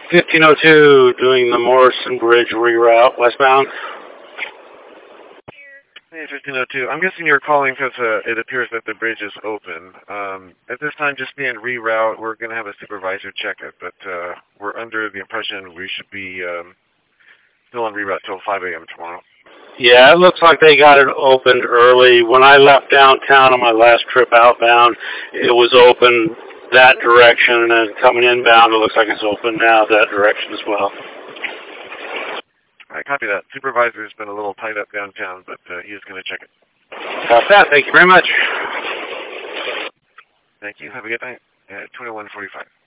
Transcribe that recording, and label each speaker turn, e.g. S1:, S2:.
S1: 1502, doing the Morrison Bridge reroute westbound.
S2: Hey, 1502. I'm guessing you're calling because it appears that the bridge is open. At this time, just being reroute, we're going to have a supervisor check it, but we're under the impression we should be still on reroute till 5 a.m. tomorrow.
S1: Yeah, it looks like they got it opened early. When I left downtown on my last trip outbound, it was open that direction, and then coming inbound, it looks like it's open now that direction as well.
S2: All right, copy that. Supervisor's been a little tied up downtown, but he's going to check it.
S1: Copy that. Thank you very much.
S2: Thank you. Have a good night. 2145.